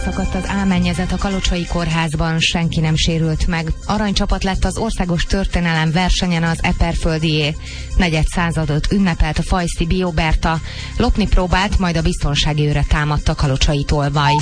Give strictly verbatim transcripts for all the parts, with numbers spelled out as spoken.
leszakadt az álmennyezet a Kalocsai kórházban, senki nem sérült meg. Aranycsapat lett az országos történelem versenyen az Eperföldié. Negyed századot ünnepelt a Fajszi Bioberta. Lopni próbált, majd a biztonsági őre támadt a kalocsai tolvaj.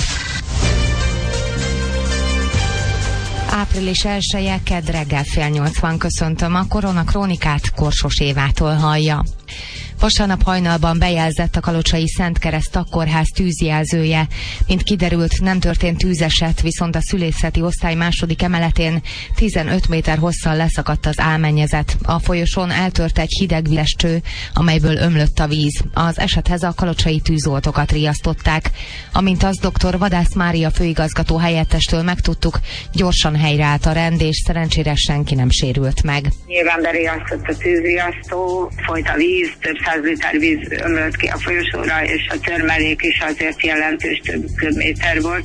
Április elseje, kedd reggel fél nyolc van, köszöntöm, a Korona Krónikát Korsos Évától hallja. Vasárnap hajnalban bejelzett a kalocsai Szentkereszt Takkórház tűzjelzője. Mint kiderült, nem történt tűzeset, viszont a szülészeti osztály második emeletén tizenöt méter hosszan leszakadt az álmennyezet. A folyosón eltört egy hideg cső, amelyből ömlött a víz. Az esethez a kalocsai tűzoltókat riasztották. Amint az dr. Vadász Mária főigazgató helyettestől megtudtuk, gyorsan helyreállt a rend, és szerencsére senki nem sérült meg. Nyilván beriasztott a tűzriasztó, folyt a víz, több száz liter víz ömlött ki a folyosóra, és a törmelék is azért jelentős több köbméter volt.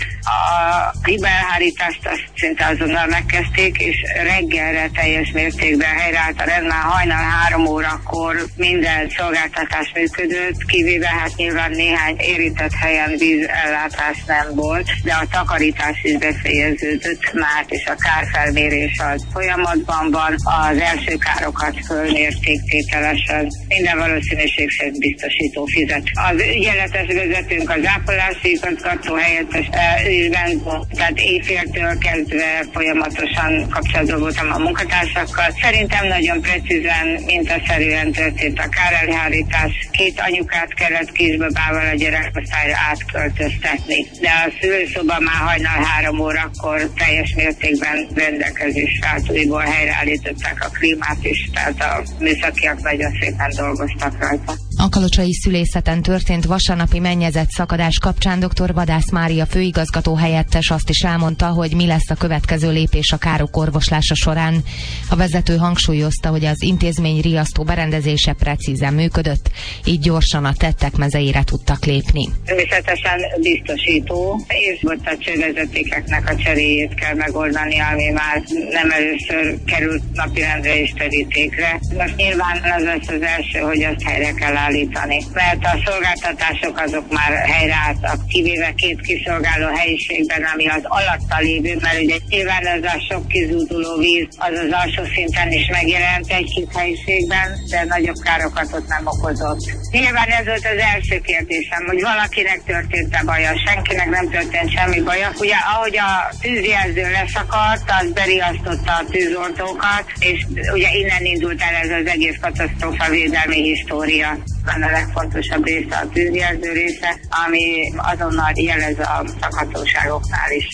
A hibaelhárítást azt szinte azonnal megkezdték, és reggelre teljes mértékben helyreállt a rend, már hajnal három órakor minden szolgáltatás működött, kivéve hát nyilván néhány érintett helyen vízellátás nem volt, de a takarítás is befejeződött már, és a kárfelmérés az folyamatban van, az első károkat fölmérték tételesen. Minden valószínűség szerint biztosító fizet. Az ügyeletes vezetőnk, az ápolási igazgató helyettes ügyben, tehát éjféltől kezdve folyamatosan kapcsolatban voltam a munkatársakkal. Szerintem nagyon precízen, mintaszerűen történt a kárelhárítás. Két anyukát kellett kisbabával a gyerekosztályra átköltöztetni, de a szülőszoba már hajnal három órakor teljes mértékben rendelkezésre állt, újból helyreállították a klímát is, tehát a műszakiak nagyon szépen dolgoztak rajta. A kalocsai szülészeten történt vasárnapi mennyezet szakadás kapcsán dr. Vadász Mária főigazgató helyettes azt is elmondta, hogy mi lesz a következő lépés a károk orvoslása során. A vezető hangsúlyozta, hogy az intézmény riasztó berendezése precízen működött, így gyorsan a tettek mezeire tudtak lépni. Természetesen biztosító, és ott a csővezetékeknek a cseréjét kell megoldani, ami már nem először került napirendre és terítékre. Most nyilván az lesz az első, hogy azt helyre kell állítani, mert a szolgáltatások azok már helyreálltak, kivéve két kiszolgáló helyiségben, ami az alatta lévő, mert ugye nyilván ez a sok kizúduló víz az az alsó szinten is megjelent egy-két helyiségben, de nagyobb károkat ott nem okozott. Nyilván ez volt az első kérdésem, hogy valakinek történt-e baja, senkinek nem történt semmi baja. Ugye ahogy a tűzjelző leszakadt, az beriasztotta a tűzoltókat, és ugye innen indult el ez az egész katasztrófavédelmi história. A legfontosabb része a tűzjelző része, ami azonnal jelez a szakhatóságoknál is.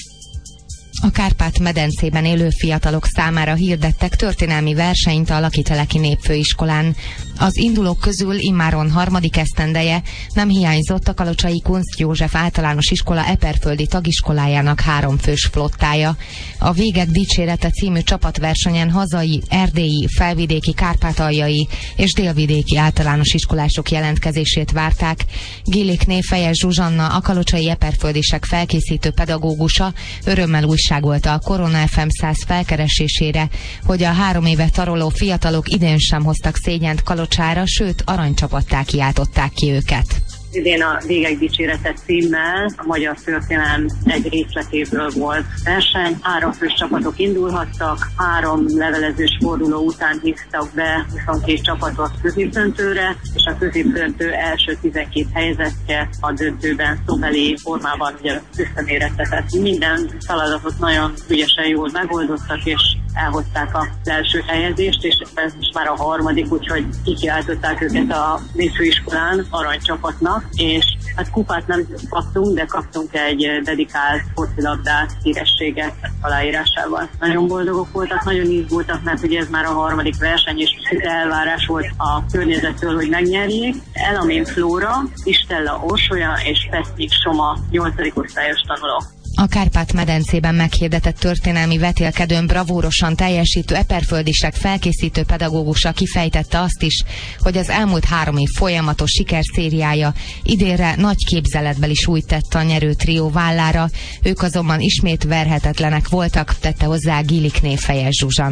A Kárpát-medencében élő fiatalok számára hirdettek történelmi versenyt a Lakiteleki Népfőiskolán. Az indulók közül immáron harmadik esztendeje nem hiányzott a kalocsai Kunst József általános iskola eperföldi tagiskolájának háromfős flottája. A Végek dicsérete című csapatversenyen hazai, erdélyi, felvidéki, kárpátaljai és délvidéki általános iskolások jelentkezését várták. Gilikné Fejes Zsuzsanna, a kalocsai eperföldisek felkészítő pedagógusa örömmel újságolta a Korona ef em száz felkeresésére, hogy a három éve taroló fiatalok idén sem hoztak szégyent Kalocsára, sőt aranycsapattá kiáltották ki őket. Idén a Végek dicsérete címmel a magyar történelem egy részletéből volt verseny. Három fős csapatok indulhattak, három levelezős forduló után hívtak be huszonkét csapatot középdöntőre, és a középdöntő első tizenkét helyezettje a döntőben szóbeli formában ugye összemérettetett. Minden feladatot nagyon ügyesen jól megoldottak, és elhozták az első helyezést, és ez most már a harmadik, úgyhogy kikiáltották őket a népfőiskolán aranycsapatnak, és hát kupát nem kaptunk, de kaptunk egy dedikált focilabdát hírességet aláírásával. Nagyon boldogok voltak, nagyon izgultak, mert ugye ez már a harmadik verseny, és elvárás volt a környezettől, hogy megnyerjék. Elamin Flóra, Istella Orsolya és Pesznyik Soma nyolcadik osztályos tanulók. A Kárpát-medencében meghirdetett történelmi vetélkedőn bravúrosan teljesítő eperföldisek felkészítő pedagógusa kifejtette azt is, hogy az elmúlt három év folyamatos sikerszériája idénre nagy képzeletbeli súlyt tett a nyerő trió vállára, ők azonban ismét verhetetlenek voltak, tette hozzá Gilikné Fejes Zsuzsanna.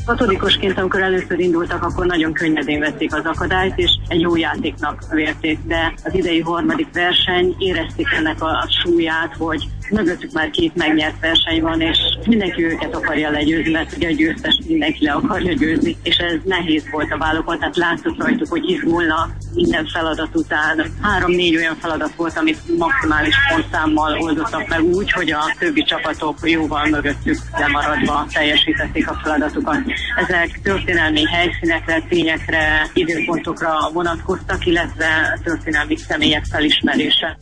Hatodikosként, amikor először indultak, akkor nagyon könnyedén vették az akadályt, és egy jó játéknak vérték, de az idei harmadik verseny érezték ennek a súlyát, hogy mögöttük már két megnyert verseny van, és mindenki őket akarja legyőzni, mert ugye a győztes mindenki le akarja győzni, és ez nehéz volt a vállókon, tehát látszott rajtuk, hogy izgulnak minden feladat után. Három-négy olyan feladat volt, amit maximális pontszámmal oldottak meg úgy, hogy a többi csapatok jóval mögöttük lemaradva teljesítették a feladatukat. Ezek történelmi helyszínekre, tényekre, időpontokra vonatkoztak, illetve történelmi személyek felismerése.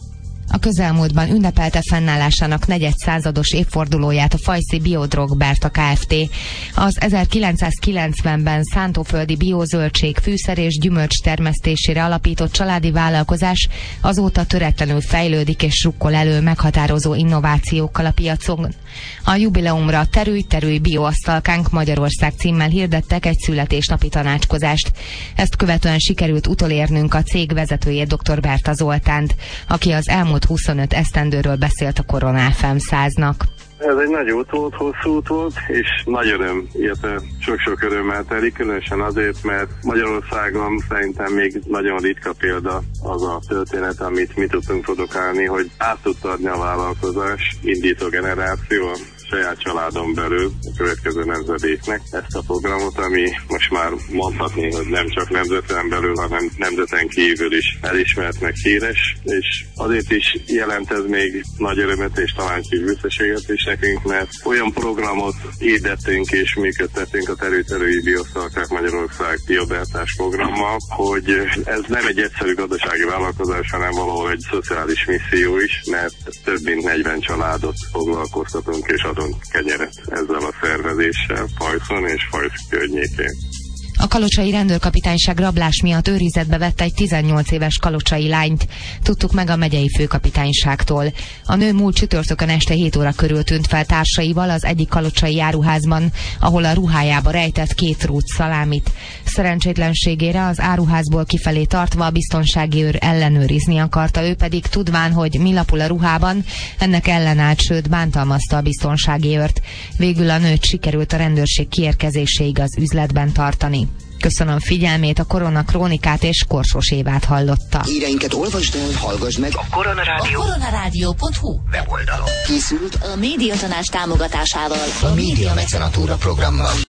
A közelmúltban ünnepelte fennállásának negyedszázados évfordulóját a Fajszi Biodrog Berta Kft. Az ezerkilencszázkilencvenben szántóföldi biozöldség, fűszer és gyümölcs termesztésére alapított családi vállalkozás azóta töretlenül fejlődik és rukkol elő meghatározó innovációkkal a piacon. A jubileumra Terülj, terülj bioasztalkánk Magyarország címmel hirdettek egy születésnapi tanácskozást. Ezt követően sikerült utolérnünk a cég vezetőjét, dr. Berta Zoltánt, aki az elmúlt huszonöt esztendőről beszélt a Korona ef em száznak. Ez egy nagy út volt, hosszú út volt, és nagy öröm, illetve sok-sok örömmel telik, különösen azért, mert Magyarországon szerintem még nagyon ritka példa az a történet, amit mi tudtunk produkálni, hogy át tudta adni a vállalkozás indító generáció, saját családon belül a következő nemzedéknek ezt a programot, ami most már mondhatni, hogy nem csak nemzeten belül, hanem nemzeten kívül is elismert, meg híres, és azért is jelent ez még nagy örömet és talán kis büszkeséget is nekünk, mert olyan programot hirdettünk és működtettünk a Terülj, terülj bioasztalkánk Magyarország biobertás programmal, hogy ez nem egy egyszerű gazdasági vállalkozás, hanem valahol egy szociális misszió is, mert több mint negyven családot foglalkoztatunk és adunk kenyeret ezzel a szervezéssel Fajszon és Fajsz környékén. A kalocsai rendőrkapitányság rablás miatt őrizetbe vett egy tizennyolc éves kalocsai lányt. Tudtuk meg a megyei főkapitányságtól. A nő múlt csütörtökön este hét óra körül tűnt fel társaival az egyik kalocsai áruházban, ahol a ruhájába rejtett két rút szalámit. Szerencsétlenségére az áruházból kifelé tartva a biztonsági őr ellenőrizni akarta, ő pedig tudván, hogy mi lapul a ruhában, ennek ellenállt, sőt bántalmazta a biztonsági őrt. Végül a nőt sikerült a rendőrség kiérkezéséig az üzletben tartani. Köszönöm figyelmét, a Korona Krónikát és Korsos Évát hallotta. Híreinket olvasd el, hallgass meg a Koronarádió. A koronarádió pont hu weboldalon. Készült a Médiatanács támogatásával a Média Mecenatúra programmal.